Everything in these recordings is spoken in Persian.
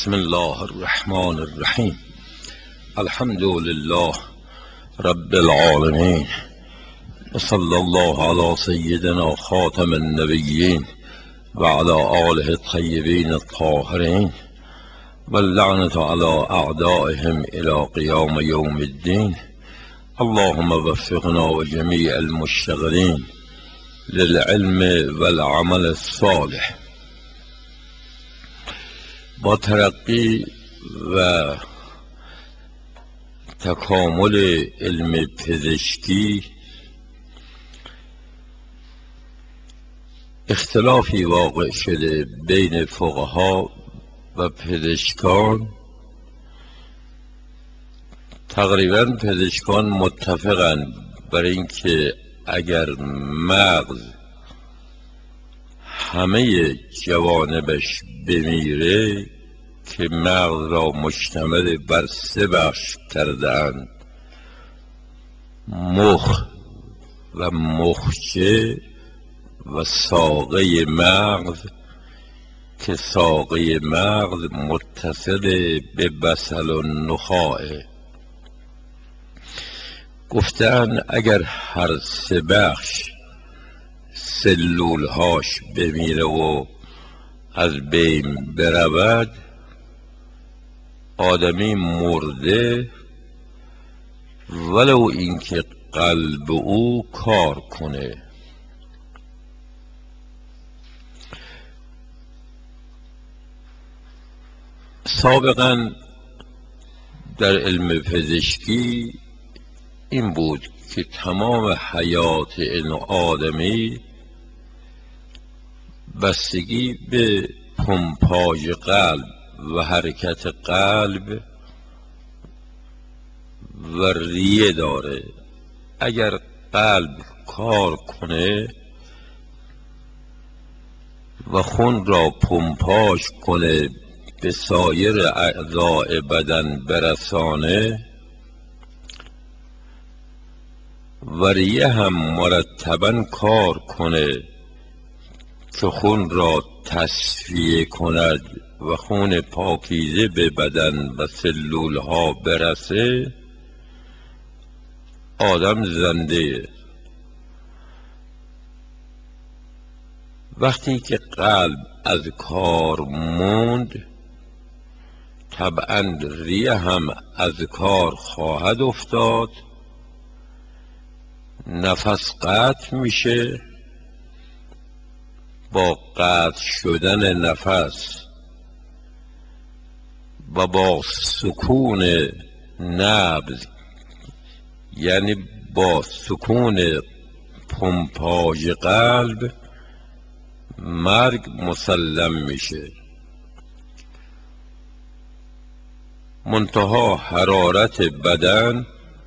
بسم الله الرحمن الرحیم. الحمد لله رب العالمین و صلی الله علی سیدنا خاتم النبیین و علی آله الطیبین الطاهرین و اللعنة علی اعدائهم الی قیام یوم الدین. اللهم وفقنا و جمیع المشتغلین للعلم والعمل الصالح. با ترقی و تکامل علم پزشکی اختلافی واقع شده بین فقها و پزشکان. تقریبا پزشکان متفقند بر اینکه اگر مغز همه جوانبش بمیره که مغز را مشتمل بر 3 بخش کردند: مخ و مخچه و ساقه مغز، که ساقه مغز متصل به بصل النخاع. گفتن اگر هر 3 بخش سلولهاش بمیره و از بین برود، آدمی مرده ولو اینکه قلب او کار کنه. سابقا در علم پزشکی این بود که تمام حیات این آدمی بستگی به پمپاژ قلب و حرکت قلب و ریه داره. اگر قلب کار کنه و خون را پمپاژ کنه به سایر اعضاء بدن برسانه و ریه هم مرتبا کار کنه که خون را تصفیه کند و خون پاکیزه به بدن و سلول ها برسه، آدم زنده. وقتی که قلب از کار موند، طبعا ریه هم از کار خواهد افتاد، نفس قطع میشه. با قطع شدن نفس و با سکون نبض، یعنی با سکون پمپاژ قلب، مرگ مسلم میشه. منتها حرارت بدن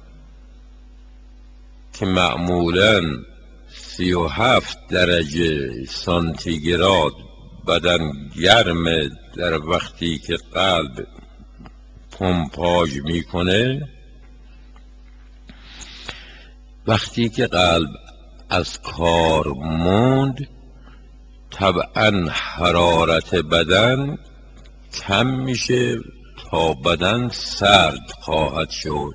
که معمولاً 37 درجه سانتیگراد بدن گرمه در وقتی که قلب پمپاژ میکنه. وقتی که قلب از کار موند، طبعا حرارت بدن کم میشه تا بدن سرد خواهد شد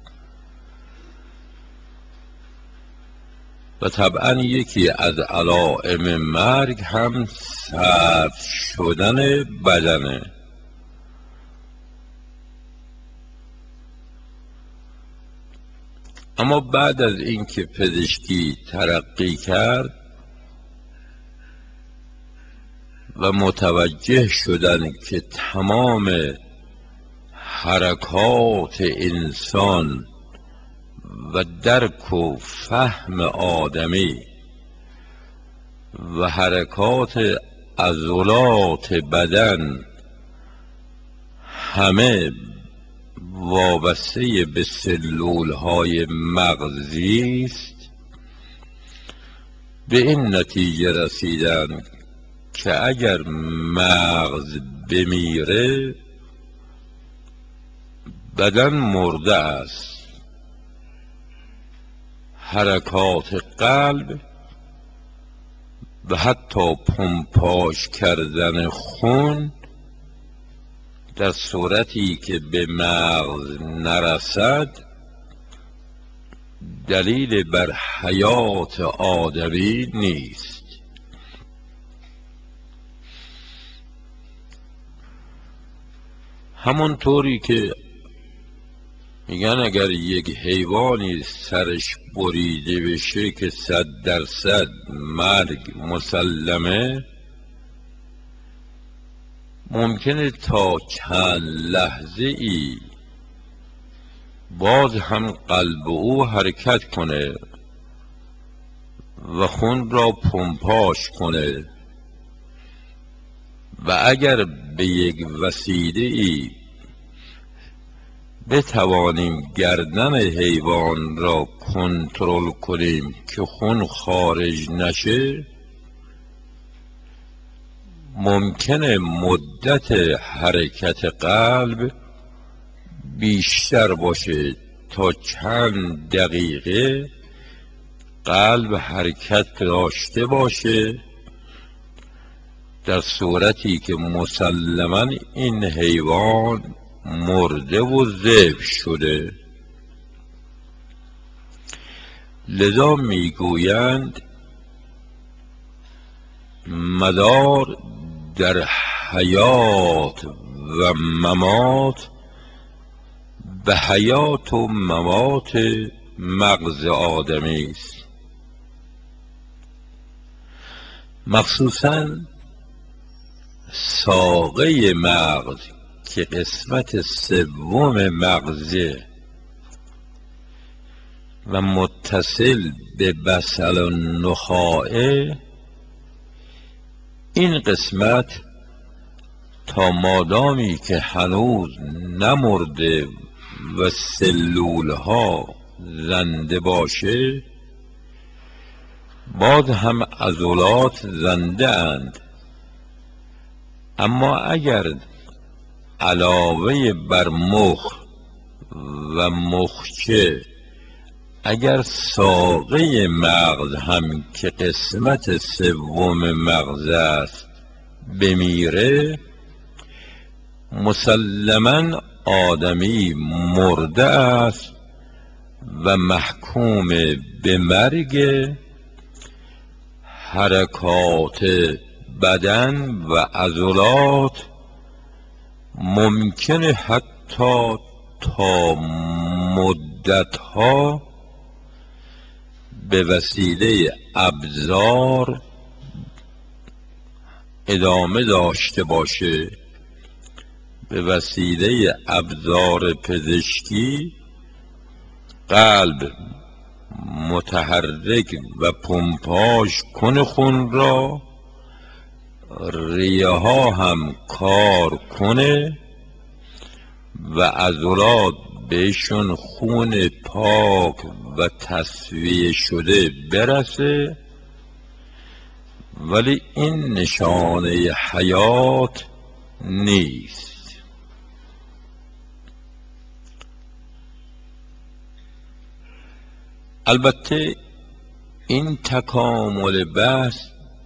و طبعا یکی از علائم مرگ هم سرد شدن بدنه. اما بعد از اینکه پزشکی ترقی کرد و متوجه شدن که تمام حرکات انسان و درک و فهم آدمی و حرکات عضلات بدن همه وابسته به سلول های مغزی است، به این نتیجه رسیدن که اگر مغز بمیره بدن مرده است. حرکات قلب و حتی پمپاژ کردن خون در صورتی که به مغز نرسد دلیل بر حیات آدمی نیست. همونطوری که میگن اگر یک حیوانی سرش بریده بشه که 100% مرگ مسلمه، ممکنه تا چند لحظه ای باز هم قلب او حرکت کنه و خون را پمپاژ کنه و اگر به یک وسیله ای بتوانیم گردن حیوان را کنترل کنیم که خون خارج نشه، ممکنه مدت حرکت قلب بیشتر باشه، تا چند دقیقه قلب حرکت داشته باشه، در صورتی که مسلماً این حیوان مرده و ذبح شده. لذا میگویند مدار در حیات و ممات به حیات و ممات مغز آدمی است. مخصوصاً ساقه مغز که قسمت سوم مغزه و متصل به بصل النخاع، این قسمت تا مادامی که هنوز نمرده و سلول ها زنده باشه، باز هم عضلات زنده اند. اما اگر علاوه بر مخ و مخچه اگر ساقه مغز هم که قسمت سوم مغز است بمیره، مسلماً آدمی مرده است و محکوم به مرگ. حرکات بدن و عضلات ممکنه حتی تا مدتها به وسیله ابزار ادامه داشته باشه، به وسیله ابزار پزشکی قلب متحرک و پمپاژ کنه خون را، ریه ها هم کار کنه و عضلات بهشون خون پاک و تصفیه شده برسه، ولی این نشانه حیات نیست. البته این تکامل بحث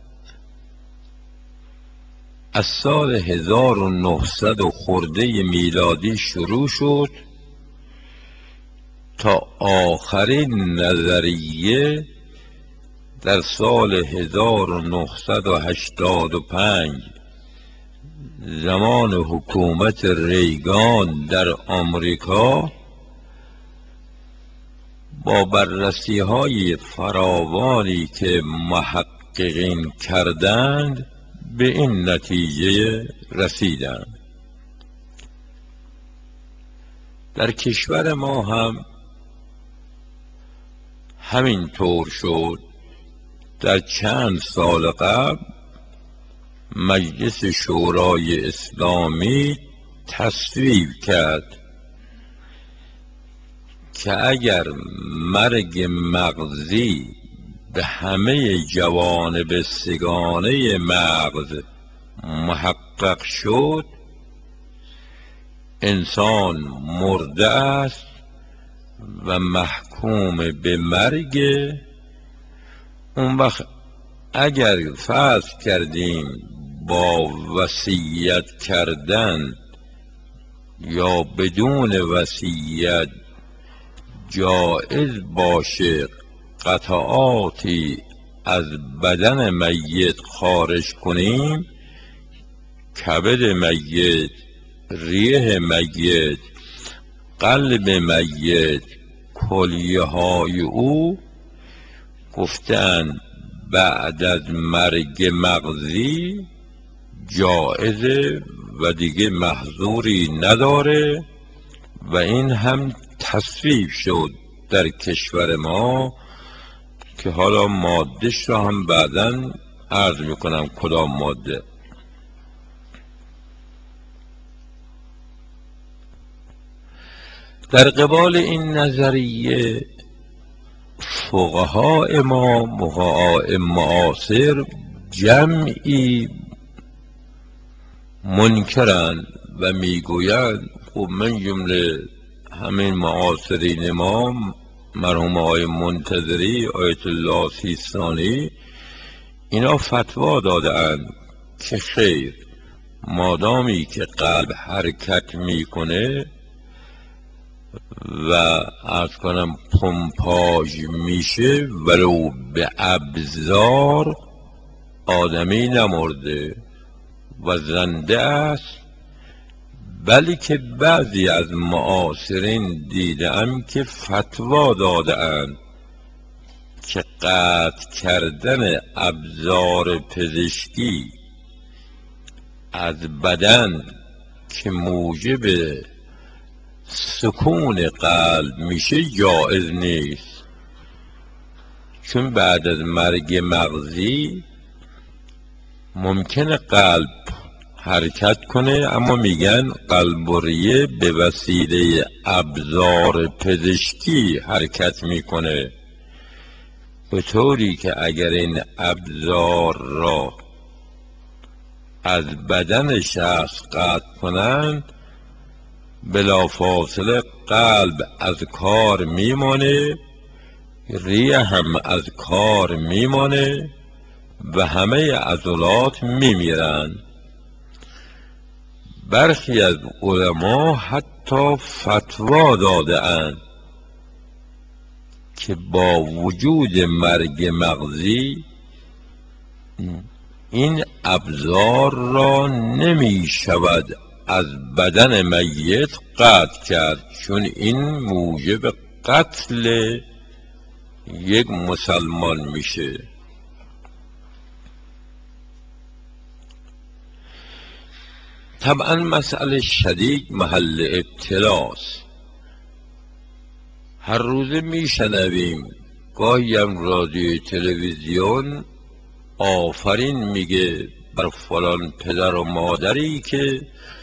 از سال 1900 و خورده میلادی شروع شد تا آخرین نظریه در سال 1985 زمان حکومت ریگان در آمریکا با بررسی های فراوانی که محققین کردند به این نتیجه رسیدند. در کشور ما هم همین طور شد. در چند سال قبل مجلس شورای اسلامی تصویب کرد که اگر مرگ مغزی به همه جوانب سگانه مغز محقق شد، انسان مرده است و محکوم به مرگ. اون وقت اگر فرض کردیم با وصیت کردن یا بدون وصیت جایز باشه قطعاتی از بدن میت خارج کنیم، کبد میت، ریه میت، قلب میت، کلیه های او، گفتن بعد از مرگ مغزی جایزه و دیگه محظوری نداره. و این هم تصویب شد در کشور ما که حالا مادهش را هم بعداً عرض میکنم کدام ماده. در قبال این نظریه فقهای ما معاصر جمعی منکرند و میگویند، خب من جمله همین معاصرین ما مرحوم آقای منتظری، آیت الله سیستانی، اینا فتوا دادند که خیر، مادامی که قلب حرکت میکنه و عرض کنم پمپاژ میشه ولو به ابزار، آدمی نمرده و زنده است. بلکه بعضی از معاصرین دیدم که فتوا داده‌اند که قطع کردن ابزار پزشکی از بدن که موجب سکون قلب میشه جایز نیست، چون بعد از مرگ مغزی ممکنه قلب حرکت کنه، اما میگن قلب و ریه به وسیله ابزار پزشکی حرکت میکنه، به طوری که اگر این ابزار را از بدن شخص قطع کنن بلافاصله قلب از کار میمانه، ریه هم از کار میمانه و همه عضلات میمیرن. برخی از علما حتی فتوا داده اند که با وجود مرگ مغزی این ابزار را نمی شود از بدن میت قطع کرد، چون این موجب قتل یک مسلمان میشه. طبعا مسئله شدید محل ابتلاست. هر روزه میشنویم، گاهی هم رادیو تلویزیون آفرین میگه بر فلان پدر و مادری که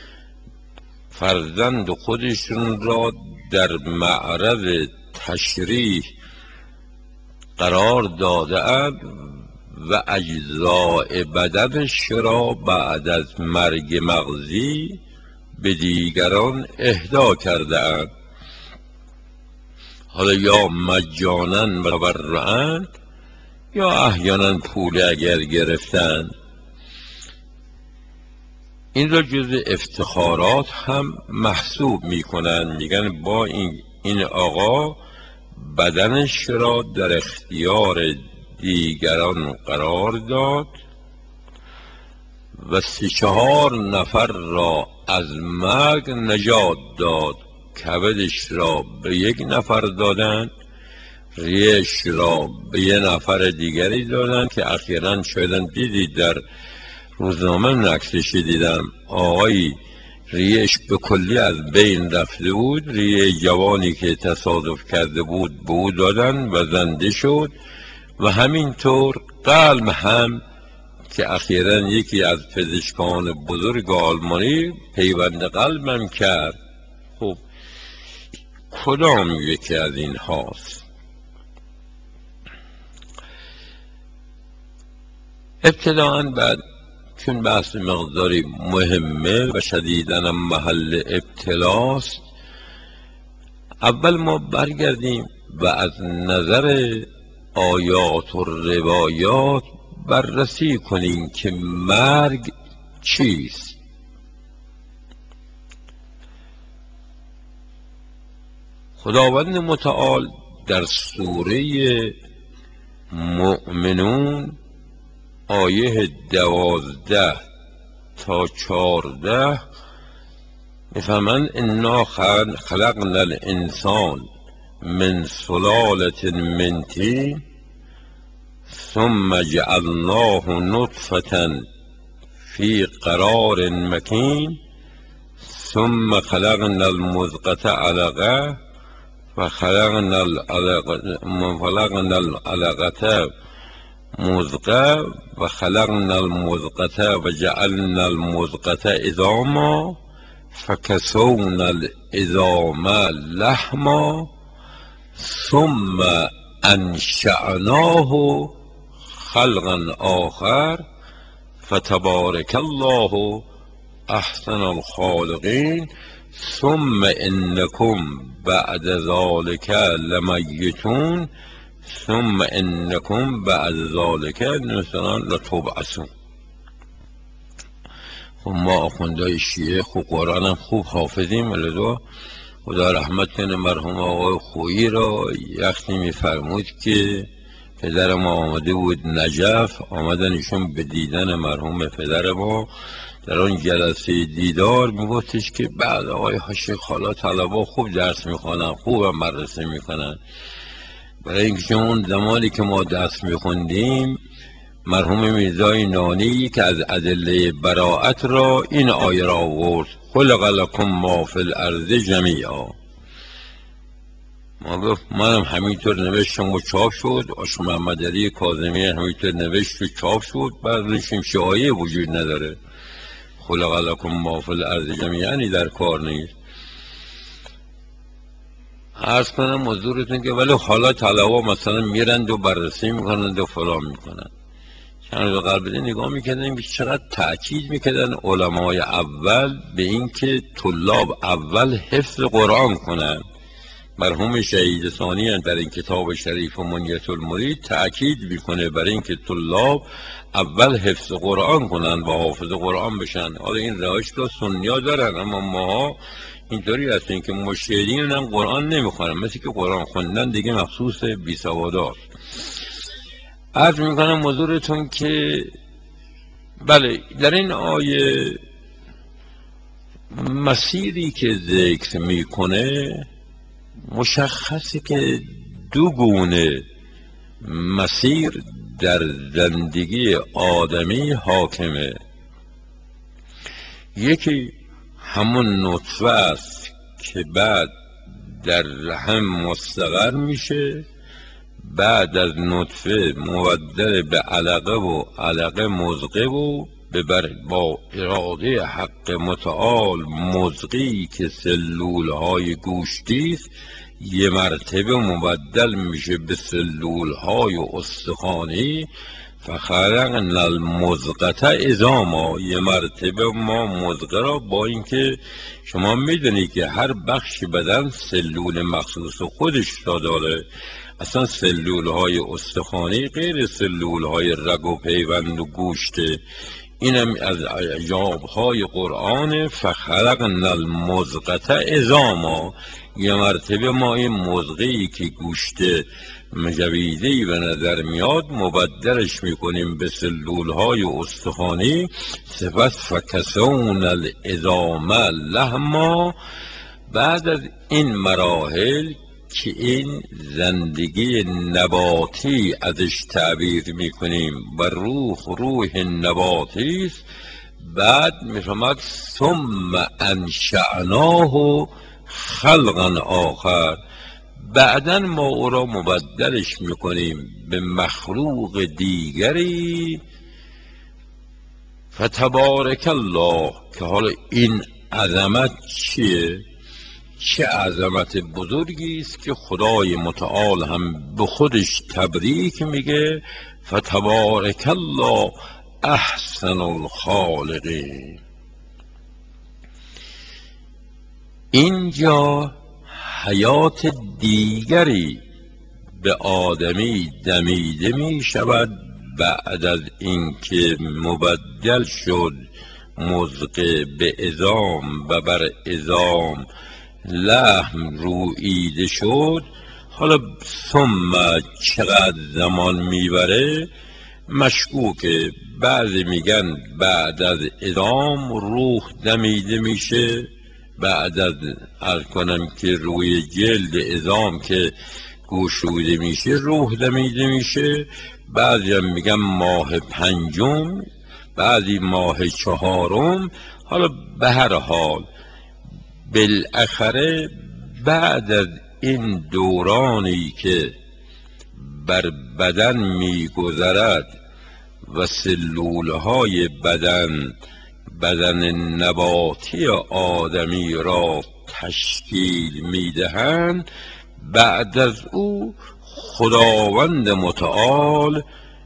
فرزند خودشون را در معرض تشریح قرار داده‌اند و اجزاء بدنش را بعد از مرگ مغزی به دیگران اهدا کرده‌اند، حالا یا مجانا و تبرعا یا احیانا پول اگر گرفتن. این را جز افتخارات هم محسوب میکنن، میگن با این آقا بدنش را در اختیار دیگران قرار داد و 3-4 نفر را از مرگ نجات داد. کبدش را به یک نفر دادن، ریش را به یک نفر دیگری دادن که اخیراً شایدن دیدید در روزنامه نقشش دیدم، آقایی ریش به کلی از بین رفته بود، ریه جوانی که تصادف کرده بود به او دادن و زنده شد. و همینطور قلب هم که اخیراً یکی از پزشکان بزرگ آلمانی پیوند قلبم کرد. خب کدام یکی از این هاست؟ ابتداءً بعد چون بحث مقداری مهمه و شدیداً محل ابتلاست، اول ما برگردیم و از نظر آیات و روایات بررسی کنیم که مرگ چیست. خداوند متعال در سوره مؤمنون آیه 12 تا 14 میفهمند انا خلقنا الانسان من سلالة من طین ثم جعلناه نطفة فی قرار مکین ثم خلقنا المضغة علقة فخلقنا العلقة مضغة وخلقنا المضغة وجعلنا المضغة عظاما فكسونا العظام لحما ثم انشأناه خلقا آخر فتبارك الله احسن الخالقین ثم انکم بعد ذلك لمیتون ثم انکم بعد ذلك مثلا لتبعثون. خب ما آخوندهای شیعه خوب قرآن هم خوب حافظیم، لذا خدا رحمت کنه مرحوم آقای خویی را. یختی میفرمود که پدر ما آمده بود نجف، آمدن ایشون به دیدن مرحوم پدر ما. در آن جلسه دیدار میگفتش که بعد آقای حاشیه خالا طلبا خوب درس میخوانن، خوب هم مدرسه میکنن. برای اینکه اون زمانی که ما درس میخوندیم مرحوم میرزای نانی که از ادله براءت را این آیه را آورد خلق لکم ما فی الارض جمیعا. ما گفت منم همینطور نوشتم و چاپ شد، آش محمد علی کاظمی همینطور نوشت و چاپ شد. بعد نشیم آیه وجود نداره، خلق لکم ما فی الارض جمیعا یعنی در کار نیست. عرض کنم حضورتون که ولی حالا طلبا مثلا میرند و بررسی میکنند و فلان میکنند. چند روز قبل نگاه میکردن چقدر تأکید میکردن علمای اول به اینکه طلاب اول حفظ قرآن کنند. مرحوم شهید ثانی در این کتاب شریف و منیت المرید تأکید میکنه برای اینکه طلاب اول حفظ قرآن کنند و حافظ قرآن بشن. حالا این روش رو سنیا دارن، اما ما اینطوری هستیم که مشهدین هم قرآن نمیخونن، مثل که قرآن خوندن دیگه مخصوص بیسواداست. عرض میکنم حضورتون که بله در این آیه مسیری که ذکر میکنه مشخصه که دو گونه مسیر در زندگی آدمی حاکمه. یکی همون نطفه است که بعد در رحم مستقر میشه، بعد از نطفه مبدل به علقه و علقه مضغه و با اراده حق متعال مضغی که سلول های گوشتی است یه مرتبه مبدل میشه به سلول های استخوانی. فخلقنا المضغة عظاما، یه مرتبه ما مضغه را، با اینکه شما میدونید که هر بخش بدن سلول مخصوص خودش را داره، اصلا سلول های استخوانی غیر سلول های رگ و پیوند و گوشته. اینم از عجاب های قرآن. فخلقنا المضغة عظاما، یه مرتبه ما این مضغه‌ای که گوشته مجویده‌ای به نظر میاد مبدلش میکنیم به سلول های استخوانی. سپس فکسونا العظام لحما. بعد از این مراحل که این زندگی نباتی ازش تعبیر میکنیم و روح نباتی است، بعد میفهمد ثم انشأناه خلقا آخر، بعدا ما او را مبدلش میکنیم به مخلوق دیگری. فتبارک الله، که حالا این عظمت چیه؟ چه عظمت بزرگی است که خدای متعال هم به خودش تبریک میگه فتبارک الله احسن الخالقین. اینجا حیات دیگری به آدمی دمیده می شود بعد از اینکه مبدل شد مضغه به عظام و بر عظام لحم روییده شد. حالا ثم چقدر زمان میبره مشکوکه. بعضی میگن بعد از ادام روح دمیده میشه، بعد از عرض کنم که روی جلد ادام که گشوده میشه روح دمیده میشه. بعضی هم میگن ماه پنجم، بعضی ماه چهارم. حالا به هر حال بالاخره بعد از این دورانی که بر بدن میگذرد و سلولهای بدن نباتی آدمی را تشکیل میدهند، بعد از او خداوند متعال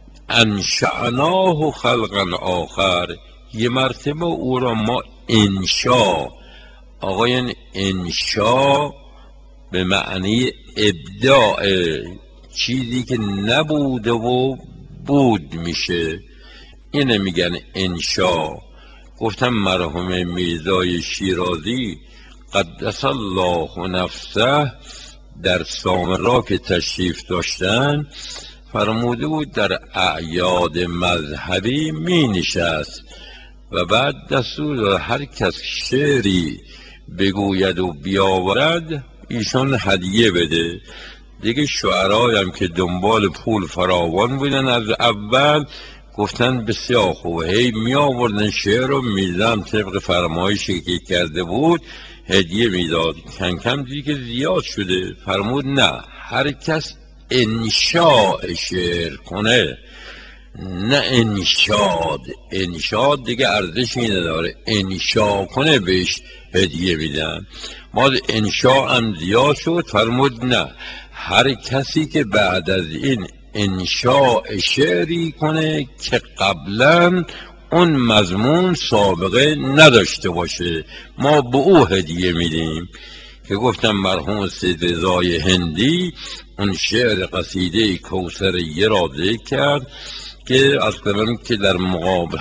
انشأناه خلقا آخر، یه مرتبه او را ما انشا، آقایان انشا به معنی ابداع، چیزی که نبوده و بود میشه، اینه میگن انشا. گفتم مرحوم میرزای شیرازی قدس الله نفسه در سامرا که تشریف داشتن فرموده بود در اعیاد مذهبی می نشست و بعد دستور داد هر کس شعری بگوید و بیاورد ایشون هدیه بده. دیگه شعرهای هم که دنبال پول فراوان بودن از اول گفتن بسیار خوبه، هی می آوردن شعر رو میزم طبق فرمایشی که کرده بود هدیه میداد. کم کم دیگه زیاد شده، فرمود نه، هر کس انشاء شعر کنه، نه انشاد. انشاد دیگه ارزشی نداره، انشا کنه بهش هدیه میدن. ما انشا هم زیاد شد، فرمود نه، هر کسی که بعد از این انشاء شعری کنه که قبلا اون مضمون سابقه نداشته باشه ما به او هدیه میدیم. که گفتم مرحوم سید رضای هندی اون شعر قصیده کوثریه را ذکر کرد که از کنم که در مقابل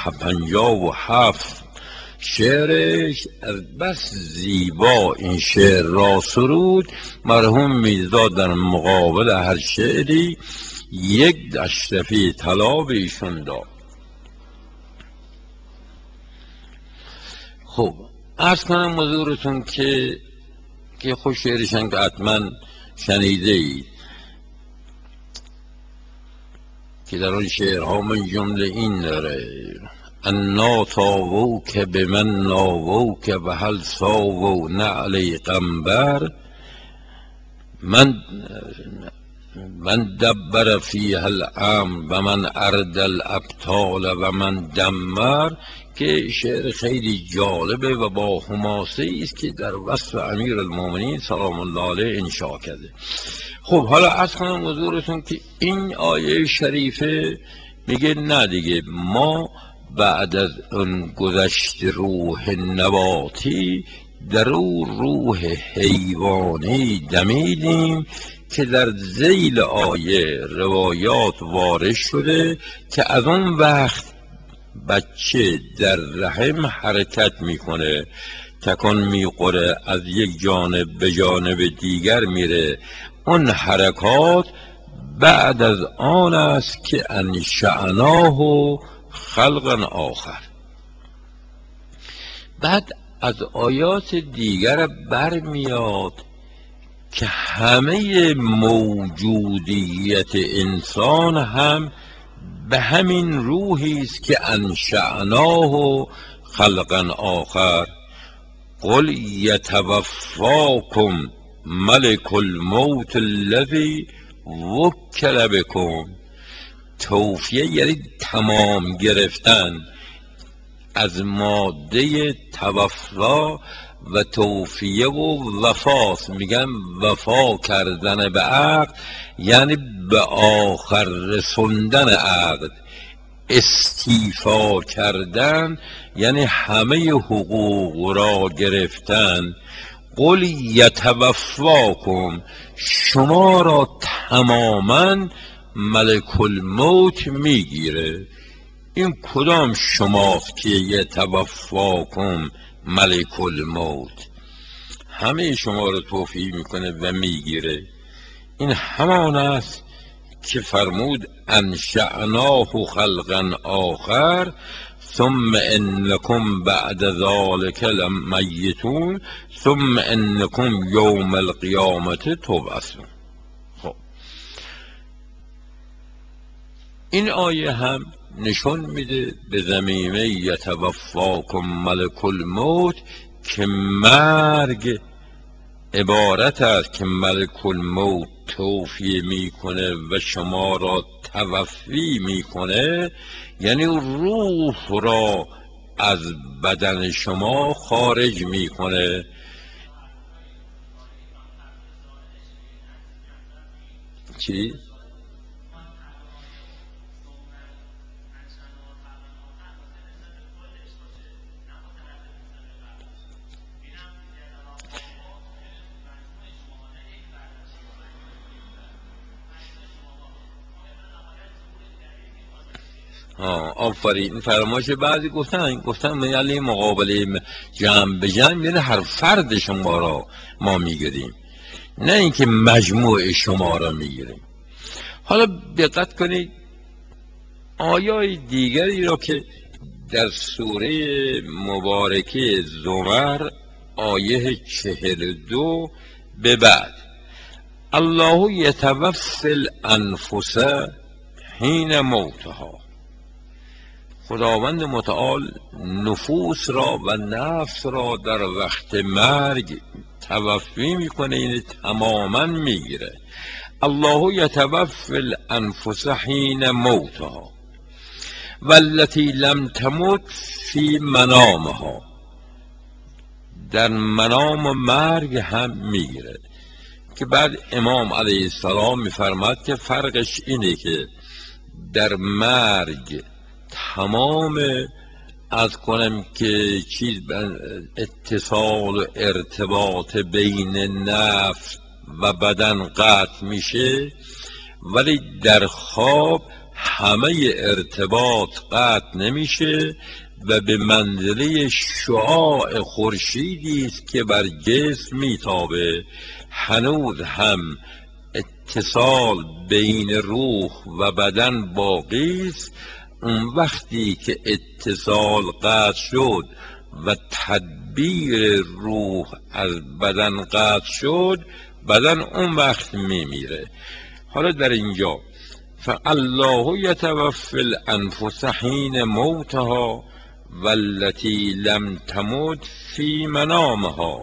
57 شعرش از بس زیبا این شعر را سرود. مرحوم میرزا در مقابل هر شعری یک اشرفی طلا به ایشون داد. خب عرض کنم حضورتون که خوش شعرشن که حتما شنیده اید که در آن شعرها من جمله این داره: انا تاووک به من ناووک و هل ساوو نعل قنبر، من دبر فیها الامر و من ارد الابطال و من دمر. که شعر خیلی جالبه و با حماسه است که در وصف امیر المومنین سلام الله علیه انشا کرده. خب حالا عرض کنم حضورتون که این آیه شریفه میگه نه دیگه، ما بعد از اون گذشت روح نباتی در او روح حیوانی دمیدیم که در ذیل آیه روایات وارد شده که از اون وقت بچه در رحم حرکت میکنه، تکان میخوره، از یک جانب به جانب دیگر میره. اون حرکات بعد از آن است که انشأناه خلقا آخر. بعد از آیات دیگر برمیاد که همه موجودیت انسان هم به همین روحی است که انشأناه خلقا آخر. قل یتوفاکم ملک الموت الذی وکل بکم. توفیه یعنی تمام گرفتن، از ماده توفا و توفیه و وفاست، میگن وفا کردن به عقد یعنی به آخر رسوندن عقد. استیفا کردن یعنی همه حقوق را گرفتن. قل یتوفاکم، شما را تماما ملک الموت میگیره. این کدام شماست که یتوفاکم ملک الموت؟ همه شما رو توفیع میکنه و میگیره. این همان است که فرمود انشأناه خلقا آخر ثم انکم بعد ذلک لمیتون ثم انکم یوم القیامت تبعثون. خب این آیه هم نشون میده به ضمیمه یتوفاکم ملک الموت که مرگ عبارت است که ملک الموت توفیه میکنه و شما را توفی میکنه، یعنی روح را از بدن شما خارج میکنه. چی؟ آفرین. فرمایش بعضی گفتن یعنی مقابله جمع به جمع، یعنی هر فرد شما را ما میگیریم، نه اینکه مجموع شما را میگیریم. حالا دقت کنید آیای دیگری را که در سوره مبارکه زمر آیه 42 به بعد، الله یتوفی الانفس حین موتها، خداوند متعال نفوس را و نفس را در وقت مرگ توفی میکنه، این تماما میگیره. الله یتوفی الانفس حین موتها والتی لم تمت فی منامها، در منام مرگ هم میگیره. که بعد امام علیه السلام میفرماد که فرقش اینه که در مرگ تمام از کنم که چیز اتصال و ارتباط بین نفس و بدن قطع میشه، ولی در خواب همه ارتباط قطع نمیشه و به منزله شعاع خورشیدی است که بر جسم میتابه. هنوز هم اتصال بین روح و بدن باقی است. اون وقتی که اتصال قطع شد و تدبیر روح از بدن قطع شد، بدن اون وقت میمیره. حالا در اینجا فالله یتوفی الانفس حین موتها والتی لم تمت فی منامها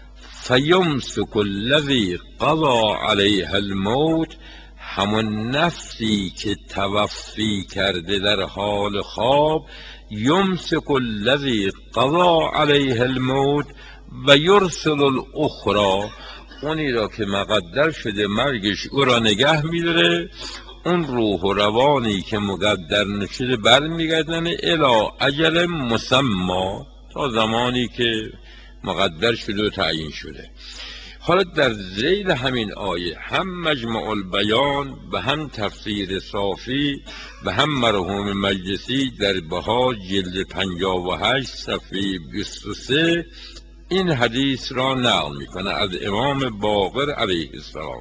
فیمسک الذی قضی علیها الموت، همون نفسی که توفی کرده در حال خواب، یمسک الذی قضی علیها الموت و یرسل الاخری، اونی را که مقدر شده مرگش او را نگه میداره، اون روح و روانی که مقدر نشده برمیگردن الی اجل مسمی، تا زمانی که مقدر شده و تعیین شده. حالا در ذیل همین آیه هم مجمع البیان و هم تفسیر صافی و هم مرحوم مجلسی در بهار جلد 58 صفحه 23 این حدیث را نقل میکنه از امام باقر علیه السلام: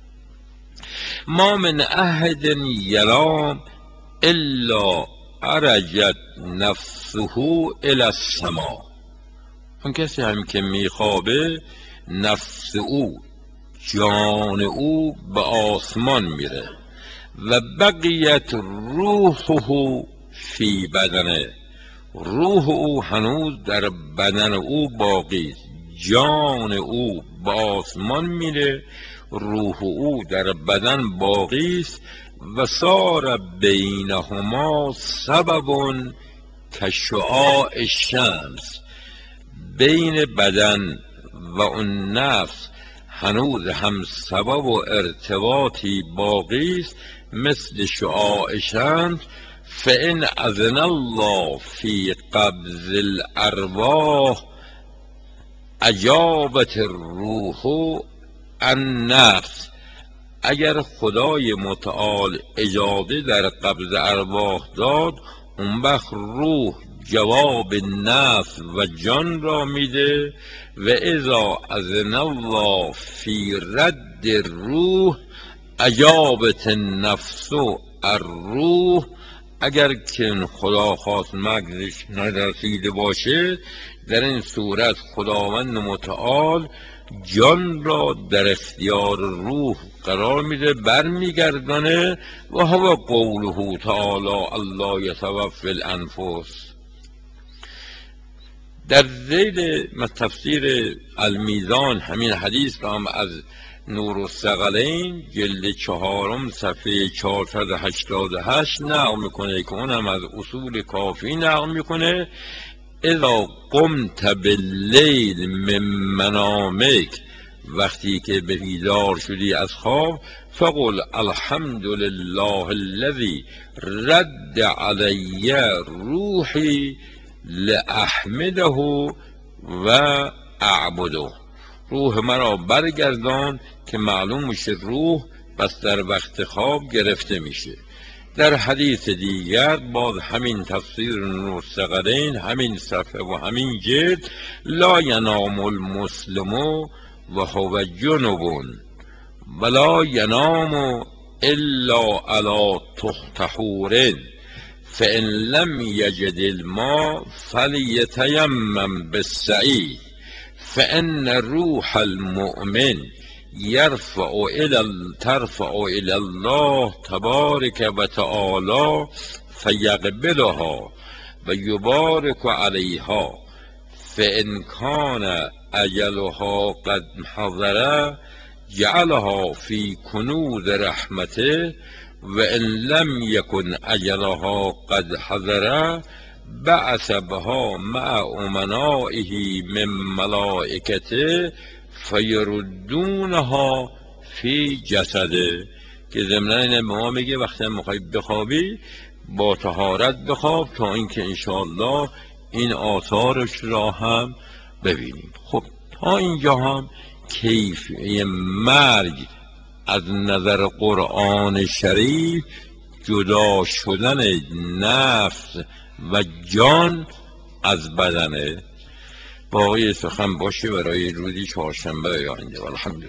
ما من احد ینام الا عرجت نفسه الی السما، اون کسی هم که میخوابه نفس او، جان او به آسمان میره و بقیت روحه فی بدنه، روح او هنوز در بدن او باقی است. جان او به آسمان میره، روح او در بدن باقی است. و صار بینهما سبب کشعاع الشمس، بین بدن و اون نفس هنوز هم سبب و ارتباطی باقی است مثل شعاع شمس. فإن اذن الله فی قبض الارواح اجابت الروح النفس، اگر خدای متعال اجازه در قبض ارواح داد، اون وقت روح جواب نفس و جان را میده و اذا اذن الله فی رد الروح اجابت النفس الروح. اگر که خدا خواست مغزش نرسیده باشه، در این صورت خداوند متعال جان را در اختیار روح قرار میده، برمیگردانه. و هو قوله تعالی الله یتوفی الانفس. در ذیل تفسیر المیزان همین حدیث را هم از نور الثقلین جلد 4 صفحه 488 نقل میکنه که اونم از اصول کافی نقل میکنه: اذا قمت باللیل من منامک، وقتی که به بیدار شدی از خواب، فقل الحمد لله الذی رد علی روحی لاحمده و اعبده. روح مرا برگردان که معلوم میشه روح بس در وقت خواب گرفته میشه. در حدیث دیگر باز همین تفسیر نور الثقلین، همین صفحه و همین جلد: لا ینام المسلم و هو جنب ولا ینام الا علی طهور فان لم یجد الماء فلیتیمم بالصعید فان روح المؤمن ترفع الى الله تبارک و تعالی فیقبلها و یبارک علیها فان کان اجلها قد حضر جعلها فی کنوز رحمته و ان لم یکن اجلها قد حضر بعث بها مع امنائه من ملائکته فیردونها فی جسده. که ضمناً اینه به ما میگه وقتی میخوای بخوابی با طهارت بخواب تا اینکه انشاءالله این آثارش را هم ببینیم. خب تا اینجا هم کیفیه مرگ از نظر قرآن شریف جدا شدن نفس و جان از بدنه. باقی سخن باشه برای روزی چهارشنبه آینده. الحمدلله.